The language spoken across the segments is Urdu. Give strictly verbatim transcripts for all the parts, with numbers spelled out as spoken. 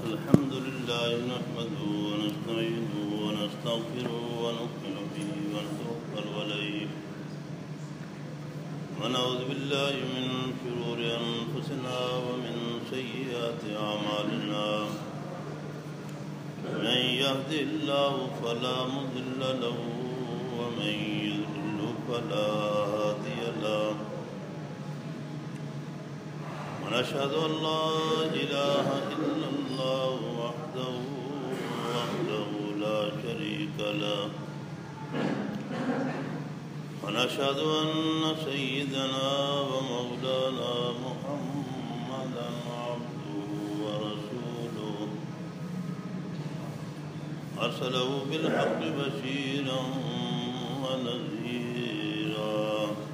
الحمد لله نحمده ونستعينه ونستغفره ونؤمن به ونتوكل عليه ونعوذ بالله من شرور أنفسنا ومن سيئات أعمالنا من يهده الله فلا مضل له ومن يضلل فلا هادي له ونشهد أن لا إله إلا الله وحده وحده لا شريك له ونشهد أن سيدنا ومولانا محمدا عبده ورسوله أرسله بالحق بشيرا ونذيرا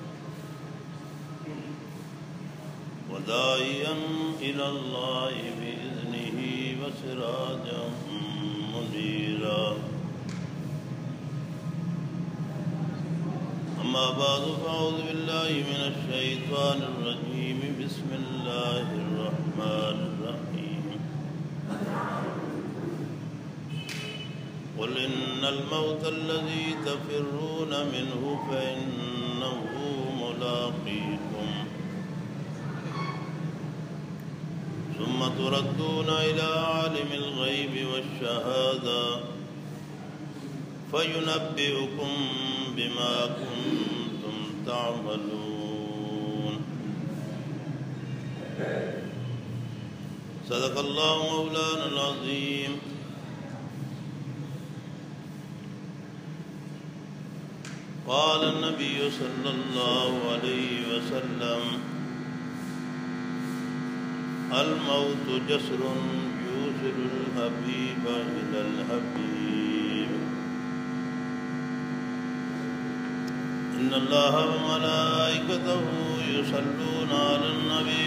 وداعيا إلى الله بإذنه وسراجا منيرا أما بعد فأعوذ بالله من الشيطان الرجيم بسم الله الرحمن الرحيم قل إن الموت الذي تفرون منه فإنه ملاقيكم ثم تردون إلى عالم الغيب والشهادة فينبئكم بما كنتم تعملون صدق الله مولانا العظيم. قال النبي صلى الله عليه وسلم الموت جسر يوصل الحبيب إلى الحبيب إن الله وملائكته يصلون على النبي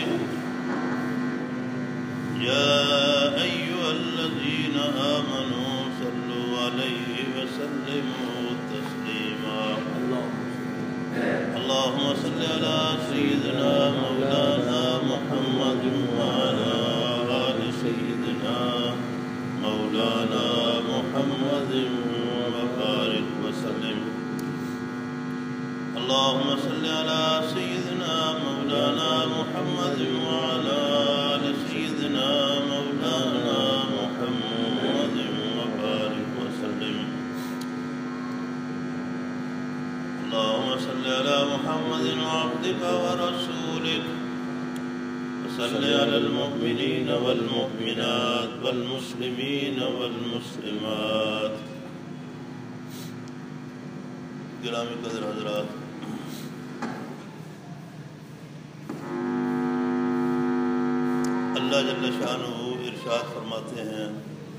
يا أيها الذين آمنوا صلوا عليه وسلموا تسليما اللهم صل على سيدنا مولانا محمد وعلى آل سيدنا مولانا محمد وبارك وسلم اللهم صل على سيدنا مولانا محمد وعلى آل سيدنا مولانا محمد وبارك وسلم اللهم صل على محمد عبدك ورسولك وصل على المؤمنين والمؤمنات والمسلمين والمسلمات. گرامی قدر حضرات، اللہ جل شانہ ارشاد فرماتے ہیں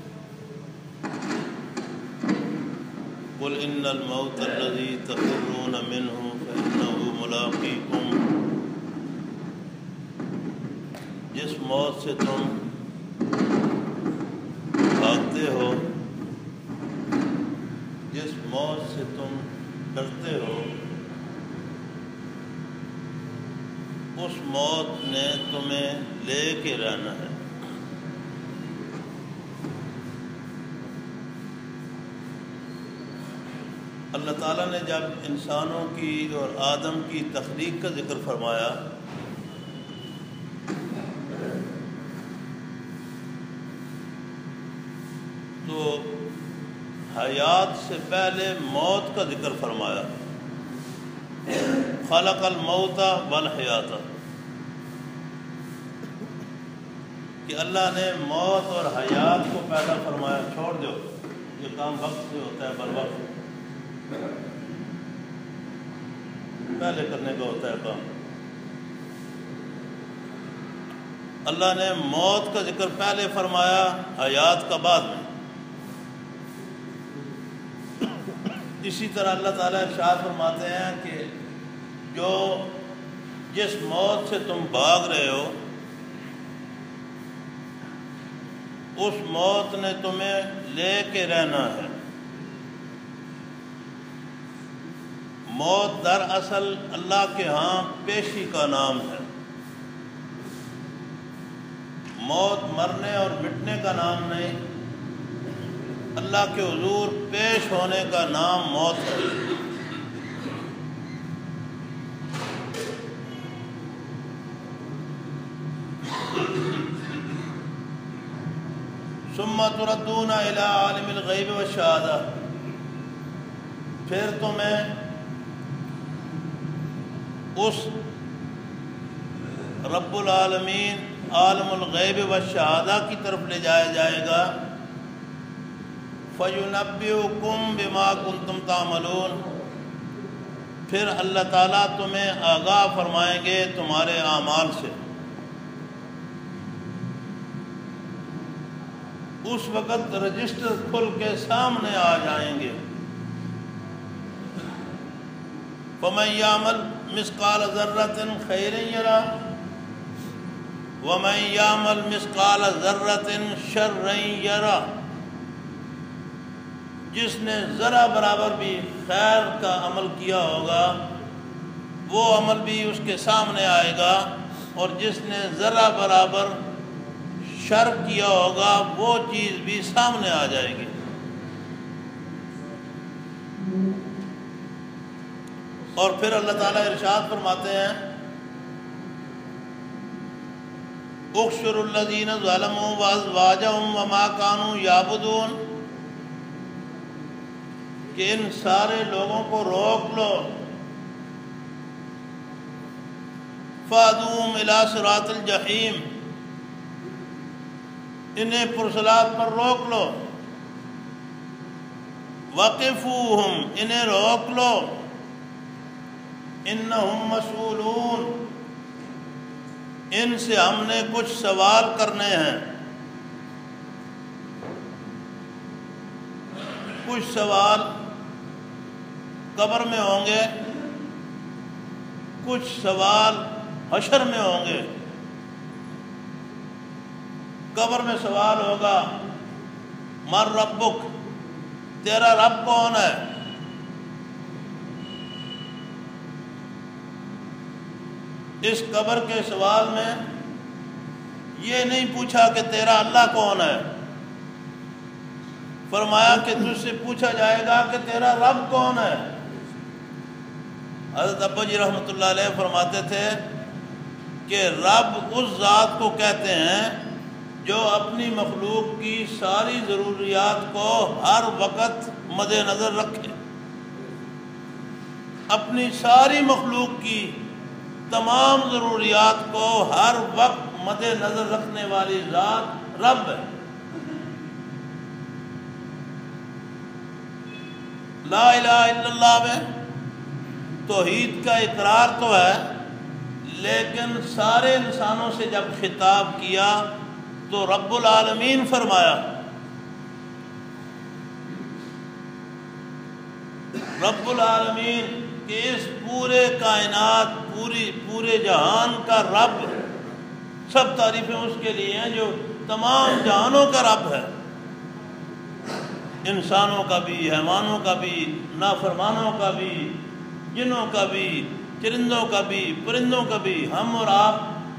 قل ان الموت الذي تفرون منه فإنه ملاقيكم، جس موت سے تم بھاگتے ہو، جس موت سے تم ڈرتے ہو، اس موت نے تمہیں لے کے رہنا ہے. اللہ تعالیٰ نے جب انسانوں کی اور آدم کی تخلیق کا ذکر فرمایا تو حیات سے پہلے موت کا ذکر فرمایا. خلق الموت والحیات، کہ اللہ نے موت اور حیات کو پیدا فرمایا. چھوڑ دو یہ کام وقت سے ہوتا ہے، بر وقت پہلے کرنے کا ہوتا ہے کام. اللہ نے موت کا ذکر پہلے فرمایا، حیات کا بعد میں. اسی طرح اللہ تعالیٰ ارشاد فرماتے ہیں کہ جو جس موت سے تم بھاگ رہے ہو اس موت نے تمہیں لے کے رہنا ہے. موت دراصل اللہ کے ہاں پیشی کا نام ہے. موت مرنے اور مٹنے کا نام نہیں، اللہ کے حضور پیش ہونے کا نام موت ہے۔ ثم تردون الی عالم الغیب والشہادہ، پھر تمہیں اس رب العالمین عالم الغیب والشہادہ کی طرف لے جایا جائے گا۔ فَيُنَبِّئُكُم بِمَا كُنتُمْ تَعْمَلُونَ، پھر اللہ تعالیٰ تمہیں آگاہ فرمائیں گے تمہارے اعمال سے۔ اس وقت رجسٹر کھل کے سامنے آ جائیں گے۔ فَمَن يَعْمَلْ مِثْقَالَ ذَرَّةٍ خَيْرًا يَرَهُ وَمَن يَعْمَلْ مِثْقَالَ ذَرَّةٍ شَرًّا يَرَهُ، جس نے ذرا برابر بھی خیر کا عمل کیا ہوگا وہ عمل بھی اس کے سامنے آئے گا، اور جس نے ذرا برابر شر کیا ہوگا وہ چیز بھی سامنے آ جائے گی۔ اور پھر اللہ تعالیٰ ارشاد فرماتے ہیں احشروا الذین ظلموا وازواجہم وما کانوا یعبدون، کہ ان سارے لوگوں کو روک لو، فادوم الی صراط الجحیم، انہیں پرسلات پر روک لو، وقفوہم، انہیں روک لو، انہم مسئولون، ان سے ہم نے کچھ سوال کرنے ہیں۔ کچھ سوال قبر میں ہوں گے، کچھ سوال حشر میں ہوں گے۔ قبر میں سوال ہوگا من ربک، تیرا رب کون ہے؟ اس قبر کے سوال میں یہ نہیں پوچھا کہ تیرا اللہ کون ہے، فرمایا کہ تجھ سے پوچھا جائے گا کہ تیرا رب کون ہے۔ حضرت ابا جی رحمۃ اللہ علیہ فرماتے تھے کہ رب اس ذات کو کہتے ہیں جو اپنی مخلوق کی ساری ضروریات کو ہر وقت مد نظر رکھے، اپنی ساری مخلوق کی تمام ضروریات کو ہر وقت مد نظر رکھنے والی ذات رب ہے۔ لا الہ الا اللہ میں توحید کا اقرار تو ہے، لیکن سارے انسانوں سے جب خطاب کیا تو رب العالمین فرمایا۔ رب العالمین کہ اس پورے کائنات، پوری پورے جہان کا رب، سب تعریفیں اس کے لیے ہیں جو تمام جہانوں کا رب ہے، انسانوں کا بھی، حیوانوں کا بھی، نافرمانوں کا بھی، جنوں کا بھی، چرندوں کا بھی، پرندوں کا بھی۔ ہم اور آپ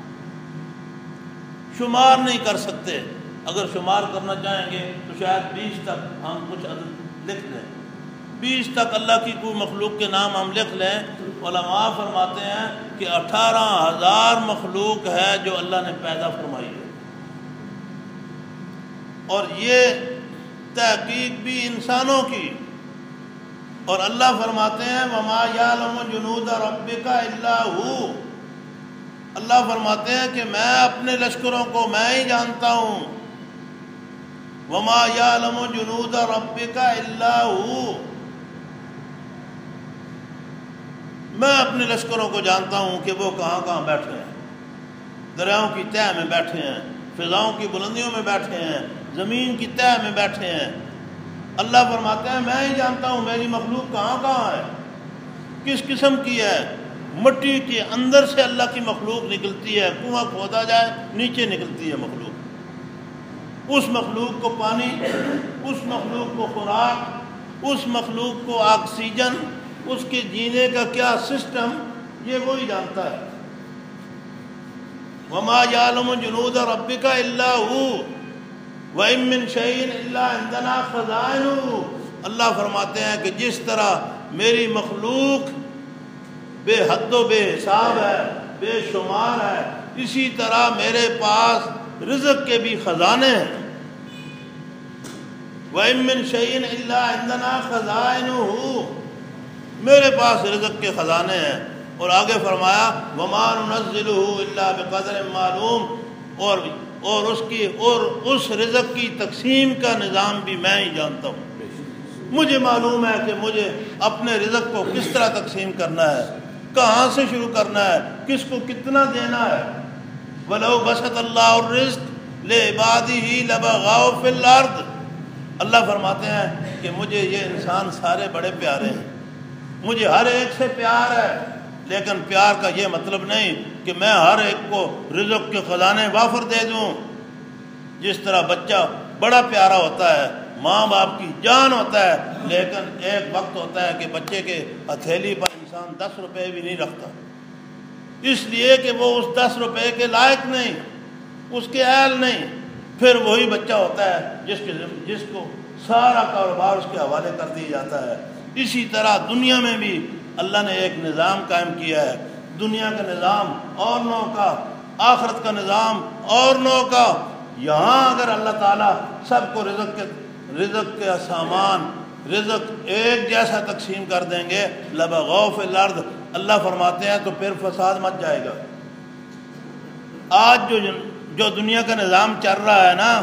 شمار نہیں کر سکتے، اگر شمار کرنا چاہیں گے تو شاید بیس تک ہم کچھ عدد لکھ لیں، بیس تک اللہ کی کوئی مخلوق کے نام ہم لکھ لیں۔ علماء فرماتے ہیں کہ اٹھارہ ہزار مخلوق ہے جو اللہ نے پیدا فرمائی ہے، اور یہ تحقیق بھی انسانوں کی۔ اور اللہ فرماتے ہیں وَمَا يَعْلَمُ جُنُودَ رَبِّكَ إِلَّا هُوَ، اللہ فرماتے ہیں کہ میں اپنے لشکروں کو میں ہی جانتا ہوں۔ وَمَا يَعْلَمُ جُنُودَ رَبِّكَ إِلَّا هُوَ، میں اپنے لشکروں کو جانتا ہوں کہ وہ کہاں کہاں بیٹھے ہیں، دریاؤں کی تہہ میں بیٹھے ہیں، فضاؤں کی بلندیوں میں بیٹھے ہیں، زمین کی تہہ میں بیٹھے ہیں۔ اللہ فرماتے ہیں میں ہی جانتا ہوں میری مخلوق کہاں کہاں ہے، کس قسم کی ہے۔ مٹی کے اندر سے اللہ کی مخلوق نکلتی ہے، کنواں کھودا جائے نیچے نکلتی ہے مخلوق، اس مخلوق کو پانی، اس مخلوق کو خوراک، اس مخلوق کو آکسیجن، اس کے جینے کا کیا سسٹم، یہ وہی جانتا ہے۔ وما یعلم جنود ربک الا ہو وَإِن مِّن شَيْءٍ إِلَّا عِندَنَا خَزَائِنُهُ۔ اللہ فرماتے ہیں کہ جس طرح میری مخلوق بے حد و بے حساب ہے، بے شمار ہے، اسی طرح میرے پاس رزق کے بھی خزانے ہیں۔ وَإِن مِّن شَيْءٍ إِلَّا عِندَنَا خَزَائِنُهُ، میرے پاس رزق کے خزانے ہیں۔ اور آگے فرمایا وَمَا نُنَزِّلُهُ إِلَّا بِقَدْرٍ مَّعْلُومٍ، اور اور اس کی اور اس رزق کی تقسیم کا نظام بھی میں ہی جانتا ہوں۔ مجھے معلوم ہے کہ مجھے اپنے رزق کو کس طرح تقسیم کرنا ہے، کہاں سے شروع کرنا ہے، کس کو کتنا دینا ہے۔ وَلَوْ بَسَطَ اللَّهُ الرِّزْقَ لِعِبَادِهِ لَبَغَاوْا فِي الْأَرْضِ، اللہ فرماتے ہیں کہ مجھے یہ انسان سارے بڑے پیارے ہیں، مجھے ہر ایک سے پیار ہے، لیکن پیار کا یہ مطلب نہیں کہ میں ہر ایک کو رزق کے خزانے وافر دے دوں۔ جس طرح بچہ بڑا پیارا ہوتا ہے، ماں باپ کی جان ہوتا ہے، لیکن ایک وقت ہوتا ہے کہ بچے کے ہتھیلی پر انسان دس روپے بھی نہیں رکھتا، اس لیے کہ وہ اس دس روپے کے لائق نہیں، اس کے اہل نہیں۔ پھر وہی بچہ ہوتا ہے جس کے جس کو سارا کاروبار اس کے حوالے کر دیا جاتا ہے۔ اسی طرح دنیا میں بھی اللہ نے ایک نظام قائم کیا ہے، دنیا کا نظام اور نو کا، آخرت کا نظام اور نو کا۔ یہاں اگر اللہ تعالیٰ سب کو رزق کے رزق کا سامان، رزق ایک جیسا تقسیم کر دیں گے لبغوا فی الارض، اللہ فرماتے ہیں تو پھر فساد مچ جائے گا۔ آج جو جو دنیا کا نظام چل رہا ہے نا،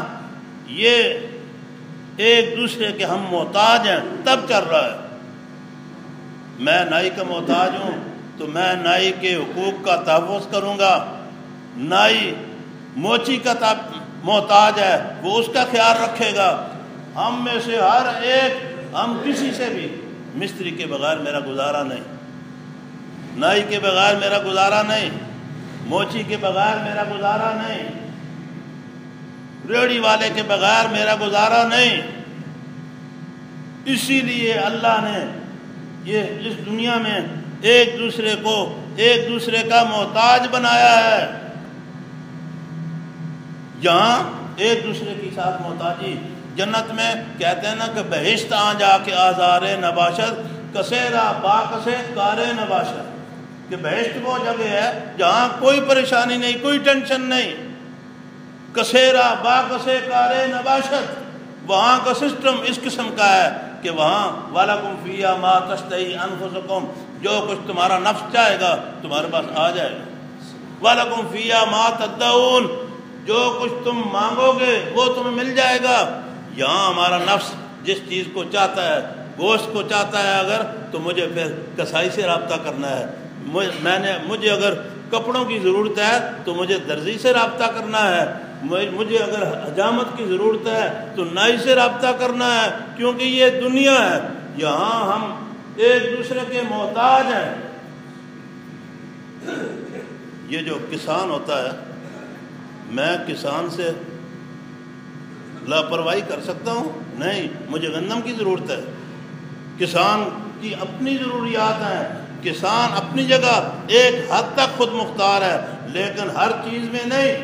یہ ایک دوسرے کے ہم محتاج ہیں تب چل رہا ہے۔ میں نائی کا محتاج ہوں تو میں نائی کے حقوق کا تحفظ کروں گا، نائی موچی کا محتاج ہے وہ اس کا خیال رکھے گا۔ ہم میں سے ہر ایک، ہم کسی سے بھی، مستری کے بغیر میرا گزارا نہیں، نائی کے بغیر میرا گزارا نہیں، موچی کے بغیر میرا گزارا نہیں، ریڑھی والے کے بغیر میرا گزارا نہیں۔ اسی لیے اللہ نے یہ اس دنیا میں ایک دوسرے کو ایک دوسرے کا محتاج بنایا ہے۔ جہاں ایک دوسرے کی ساتھ محتاجی، جنت میں کہتے ہیں نا کہ بہشت آ جا کے آزارے نباشت کسیرا با کسے کارے نباشت، کہ بہشت وہ جگہ ہے جہاں کوئی پریشانی نہیں، کوئی ٹینشن نہیں۔ کسیرا با کسے کارے نباشت، وہاں کا سسٹم اس قسم کا ہے کہ وہاں وَلَكُمْ فِيهَا مَا تَشْتَهِي أَنفُسُكُمْ، جو کچھ تمہارا نفس چاہے گا تمہارے پاس آ جائے گا۔ وَلَكُمْ فِيهَا مَا تَدَّعُونَ، جو کچھ تم مانگو گے وہ تمہیں مل جائے گا۔ یہاں ہمارا نفس جس چیز کو چاہتا ہے، گوشت کو چاہتا ہے اگر، تو مجھے پھر کسائی سے رابطہ کرنا ہے۔ میں نے مجھے اگر کپڑوں کی ضرورت ہے تو مجھے درزی سے رابطہ کرنا ہے، مجھے اگر حجامت کی ضرورت ہے تو نائی سے رابطہ کرنا ہے، کیونکہ یہ دنیا ہے، یہاں ہم ایک دوسرے کے محتاج ہیں۔ یہ جو کسان ہوتا ہے، میں کسان سے لاپرواہی کر سکتا ہوں؟ نہیں، مجھے گندم کی ضرورت ہے۔ کسان کی اپنی ضروریات ہیں، کسان اپنی جگہ ایک حد تک خود مختار ہے، لیکن ہر چیز میں نہیں۔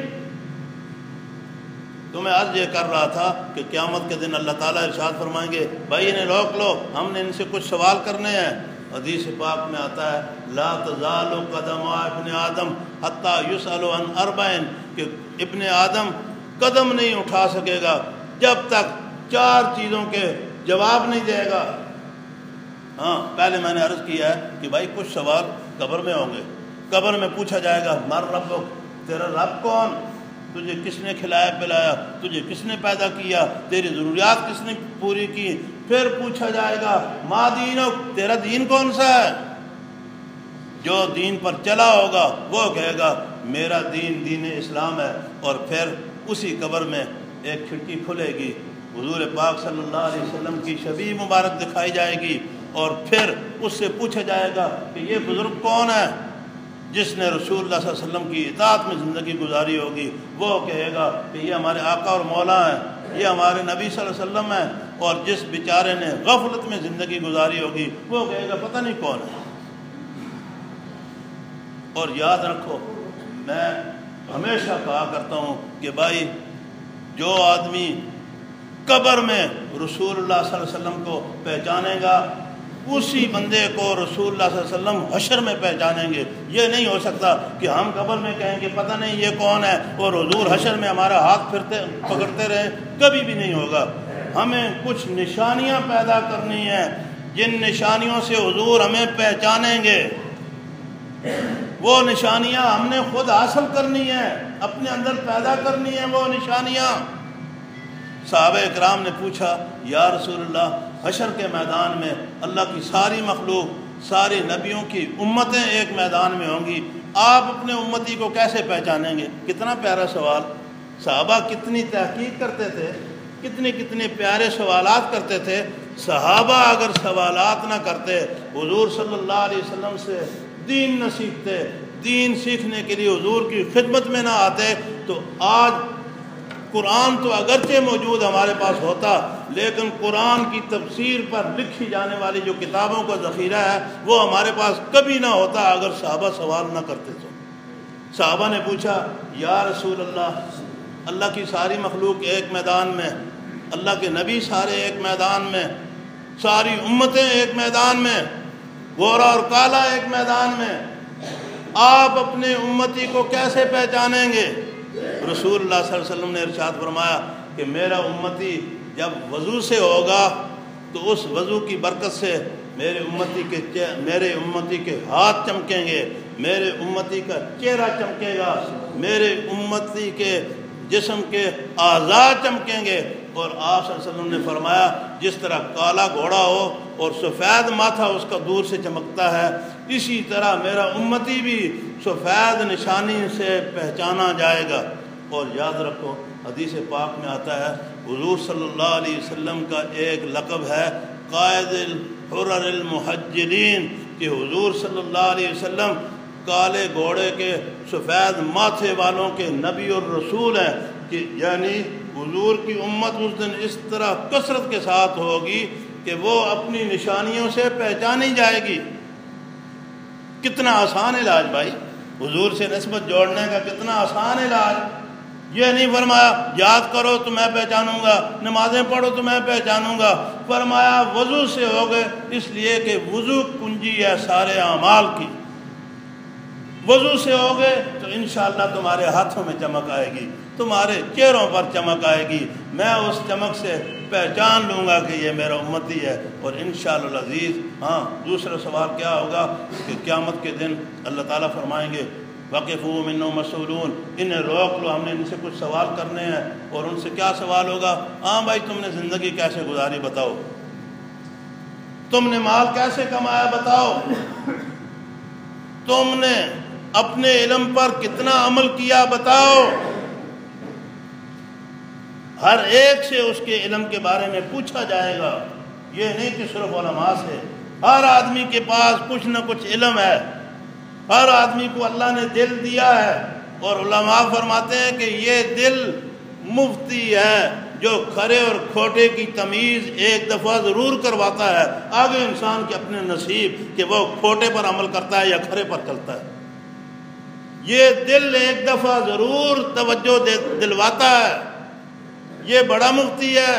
تو میں آج یہ کر رہا تھا کہ قیامت کے دن اللہ تعالیٰ ارشاد فرمائیں گے بھائی انہیں روک لو، ہم نے ان سے کچھ سوال کرنے ہیں۔ حدیث پاک میں آتا ہے لا تزال قدم ابن آدم حتی یسأل عن اربعین، کہ ابن آدم قدم نہیں اٹھا سکے گا جب تک چار چیزوں کے جواب نہیں دے گا۔ ہاں، پہلے میں نے عرض کیا ہے کہ بھائی کچھ سوال قبر میں ہوں گے، قبر میں پوچھا جائے گا مر ربک، تیرا رب کون، تجھے کس نے کھلایا پلایا، تجھے کس نے پیدا کیا، تیری ضروریات کس نے پوری کی۔ پھر پوچھا جائے گا ما دینک، تیرا دین کون سا ہے۔ جو دین پر چلا ہوگا وہ کہے گا میرا دین دین اسلام ہے۔ اور پھر اسی قبر میں ایک کھڑکی کھلے گی، حضور پاک صلی اللہ علیہ وسلم کی شبیہ مبارک دکھائی جائے گی، اور پھر اس سے پوچھا جائے گا کہ یہ بزرگ کون ہے جس نے رسول اللہ صلی اللہ علیہ وسلم کی اطاعت میں زندگی گزاری ہوگی۔ وہ کہے گا کہ یہ ہمارے آقا اور مولا ہیں، یہ ہمارے نبی صلی اللہ علیہ وسلم ہیں۔ اور جس بیچارے نے غفلت میں زندگی گزاری ہوگی وہ کہے گا پتہ نہیں کون ہے۔ اور یاد رکھو، میں ہمیشہ کہا کرتا ہوں کہ بھائی جو آدمی قبر میں رسول اللہ صلی اللہ علیہ وسلم کو پہچانے گا اسی بندے کو رسول اللہ صلی اللہ علیہ وسلم حشر میں پہچانیں گے۔ یہ نہیں ہو سکتا کہ ہم قبر میں کہیں کہ پتہ نہیں یہ کون ہے اور حضور حشر میں ہمارا ہاتھ پھرتے پکڑتے رہے، کبھی بھی نہیں ہوگا۔ ہمیں کچھ نشانیاں پیدا کرنی ہیں جن نشانیوں سے حضور ہمیں پہچانیں گے، وہ نشانیاں ہم نے خود حاصل کرنی ہیں، اپنے اندر پیدا کرنی ہیں وہ نشانیاں۔ صحابہ اکرام نے پوچھا یا رسول اللہ حشر کے میدان میں اللہ کی ساری مخلوق، ساری نبیوں کی امتیں ایک میدان میں ہوں گی، آپ اپنے امتی کو کیسے پہچانیں گے؟ کتنا پیارا سوال۔ صحابہ کتنی تحقیق کرتے تھے، کتنے کتنے پیارے سوالات کرتے تھے۔ صحابہ اگر سوالات نہ کرتے، حضور صلی اللہ علیہ وسلم سے دین نہ سیکھتے، دین سیکھنے کے لیے حضور کی خدمت میں نہ آتے، تو آج قرآن تو اگرچہ موجود ہمارے پاس ہوتا، لیکن قرآن کی تفسیر پر لکھی جانے والی جو کتابوں کا ذخیرہ ہے وہ ہمارے پاس کبھی نہ ہوتا اگر صحابہ سوال نہ کرتے تو۔ صحابہ نے پوچھا یا رسول اللہ، اللہ کی ساری مخلوق ایک میدان میں، اللہ کے نبی سارے ایک میدان میں، ساری امتیں ایک میدان میں، گورا اور کالا ایک میدان میں، آپ اپنے امتی کو کیسے پہچانیں گے؟ رسول اللہ صلی اللہ علیہ وسلم نے ارشاد فرمایا کہ میرا امتی جب وضو سے ہوگا تو اس وضو کی برکت سے میرے امتی کے میرے امتی کے ہاتھ چمکیں گے، میرے امتی کا چہرہ چمکے گا، میرے امتی کے جسم کے اعضاء چمکیں گے۔ اور آپ صلی اللہ علیہ وسلم نے فرمایا جس طرح کالا گھوڑا ہو اور سفید ماتھا اس کا دور سے چمکتا ہے، اسی طرح میرا امتی بھی سفید نشانی سے پہچانا جائے گا۔ اور یاد رکھو حدیث پاک میں آتا ہے حضور صلی اللہ علیہ وسلم کا ایک لقب ہے قائد الحرر المحجلین، کہ حضور صلی اللہ علیہ وسلم کالے گھوڑے کے سفید ماتھے والوں کے نبی اور رسول ہیں، کہ یعنی حضور کی امت اس دن اس طرح کثرت کے ساتھ ہوگی کہ وہ اپنی نشانیوں سے پہچانی جائے گی۔ کتنا آسان علاج بھائی، حضور سے نسبت جوڑنے کا کتنا آسان علاج۔ یہ نہیں فرمایا یاد کرو تو میں پہچانوں گا، نمازیں پڑھو تو میں پہچانوں گا، فرمایا وضو سے ہوگے، اس لیے کہ وضو کنجی ہے سارے اعمال کی۔ وضو سے ہوگے تو انشاءاللہ تمہارے ہاتھوں میں چمک آئے گی، تمہارے چہروں پر چمک آئے گی، میں اس چمک سے پہچان لوں گا کہ یہ میرا امتی ہے۔ اور انشاءاللہ العزیز ہاں دوسرا سوال کیا ہوگا کہ قیامت کے دن اللہ تعالیٰ فرمائیں گے وَقِفُوهُمْ إِنَّهُمْ مَسْئُولُونَ، انہیں روک لو، ہم نے ان سے کچھ سوال کرنے ہیں۔ اور ان سے کیا سوال ہوگا؟ ہاں بھائی تم نے زندگی کیسے گزاری بتاؤ، تم نے مال کیسے کمایا بتاؤ، تم نے اپنے علم پر کتنا عمل کیا بتاؤ۔ ہر ایک سے اس کے علم کے بارے میں پوچھا جائے گا، یہ نہیں کہ صرف علماء سے، ہر آدمی کے پاس کچھ نہ کچھ علم ہے، ہر آدمی کو اللہ نے دل دیا ہے۔ اور علماء فرماتے ہیں کہ یہ دل مفتی ہے جو کھرے اور کھوٹے کی تمیز ایک دفعہ ضرور کرواتا ہے، آگے انسان کے اپنے نصیب کہ وہ کھوٹے پر عمل کرتا ہے یا کھرے پر چلتا ہے۔ یہ دل ایک دفعہ ضرور توجہ دلواتا ہے، یہ بڑا مفتی ہے۔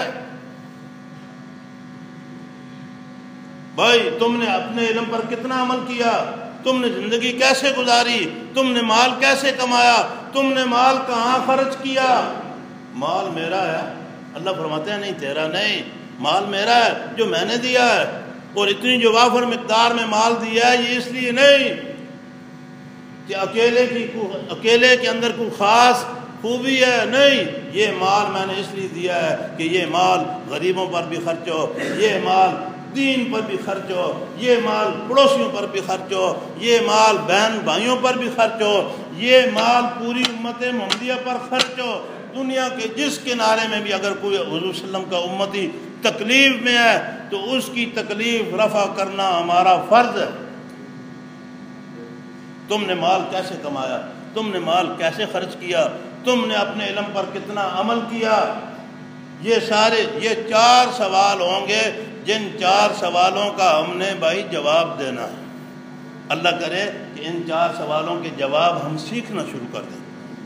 بھائی تم نے اپنے علم پر کتنا عمل کیا، تم نے زندگی کیسے گزاری، تم نے مال کیسے کمایا، تم نے مال کہاں خرچ کیا؟ مال میرا ہے، اللہ فرماتے ہیں نہیں تیرا نہیں، مال میرا ہے جو میں نے دیا ہے۔ اور اتنی جو وافر مقدار میں مال دیا ہے یہ اس لیے نہیں کہ اکیلے کی اکیلے کے اندر کوئی خاص خوبی ہے، نہیں، یہ مال میں نے اس لیے دیا ہے کہ یہ مال غریبوں پر بھی خرچ ہو، یہ مال دین پر بھی خرچ ہو، یہ مال پڑوسیوں پر بھی خرچ ہو، یہ مال بہن بھائیوں پر بھی خرچ ہو، یہ مال پوری امت محمدیہ پر خرچ ہو۔ دنیا کے جس کنارے میں بھی اگر کوئی حضور صلی اللہ علیہ وسلم کا امتی تکلیف میں ہے تو اس کی تکلیف رفع کرنا ہمارا فرض ہے۔ تم نے مال کیسے کمایا، تم نے مال کیسے خرچ کیا، تم نے اپنے علم پر کتنا عمل کیا، یہ سارے یہ چار سوال ہوں گے جن چار سوالوں کا ہم نے بھائی جواب دینا ہے۔ اللہ کرے کہ ان چار سوالوں کے جواب ہم سیکھنا شروع کر دیں۔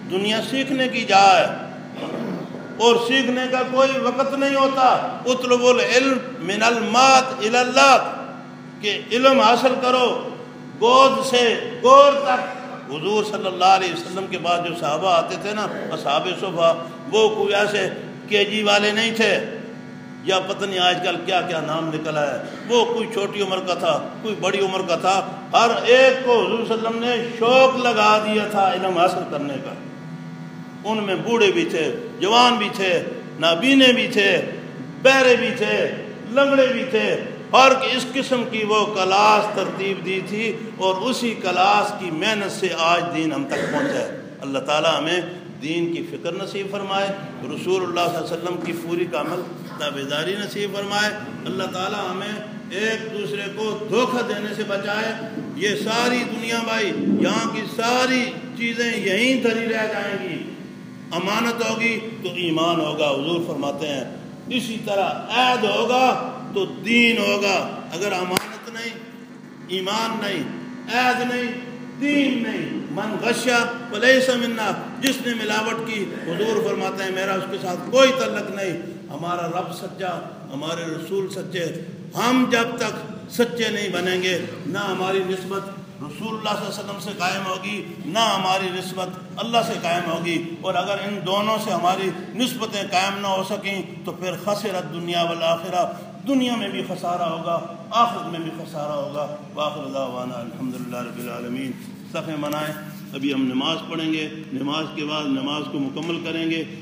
دنیا سیکھنے کی جا ہے اور سیکھنے کا کوئی وقت نہیں ہوتا۔ اطلب العلم من المات الی اللہ، کہ علم حاصل کرو گود سے گور تک۔ حضور صلی اللہ علیہ وسلم کے بعد جو صحابہ آتے تھے نا، اصحاب صفا، وہ کوئی ایسے کے جی والے نہیں تھے یا پتہ نہیں آج کل کیا کیا نام نکلا ہے، وہ کوئی چھوٹی عمر کا تھا، کوئی بڑی عمر کا تھا، ہر ایک کو حضور صلی اللہ علیہ وسلم نے شوق لگا دیا تھا علم حاصل کرنے کا۔ ان میں بوڑھے بھی تھے، جوان بھی تھے، نابینے بھی تھے، بہرے بھی تھے، لنگڑے بھی تھے، اور اس قسم کی وہ کلاس ترتیب دی تھی، اور اسی کلاس کی محنت سے آج دین ہم تک پہنچا ہے۔ اللہ تعالیٰ ہمیں دین کی فکر نصیب فرمائے، رسول اللہ صلی اللہ علیہ وسلم کی پوری کامل تابعداری نصیب فرمائے۔ اللہ تعالیٰ ہمیں ایک دوسرے کو دھوکہ دینے سے بچائے۔ یہ ساری دنیا بھائی، یہاں کی ساری چیزیں یہیں دھری رہ جائیں گی۔ امانت ہوگی تو ایمان ہوگا، حضور فرماتے ہیں، اسی طرح عہد ہوگا تو دین ہوگا۔ اگر امانت نہیں، ایمان نہیں، عہد نہیں، دین نہیں، من غشا فلیس منا، جس نے ملاوٹ کی، حضور فرماتے ہیں میرا اس کے ساتھ کوئی تعلق نہیں۔ ہمارا رب سچا، ہمارے رسول سچے، ہم جب تک سچے نہیں بنیں گے نہ ہماری نسبت رسول اللہ صلی اللہ علیہ وسلم سے قائم ہوگی، نہ ہماری نسبت اللہ سے قائم ہوگی۔ اور اگر ان دونوں سے ہماری نسبتیں قائم نہ ہو سکیں تو پھر خسرت دنیا والآخرہ، دنیا میں بھی خسارہ ہوگا، آخرت میں بھی خسارہ ہوگا۔ وآخر دعوانا الحمدللہ رب العالمین۔ صفحے منائیں، ابھی ہم نماز پڑھیں گے، نماز کے بعد نماز کو مکمل کریں گے۔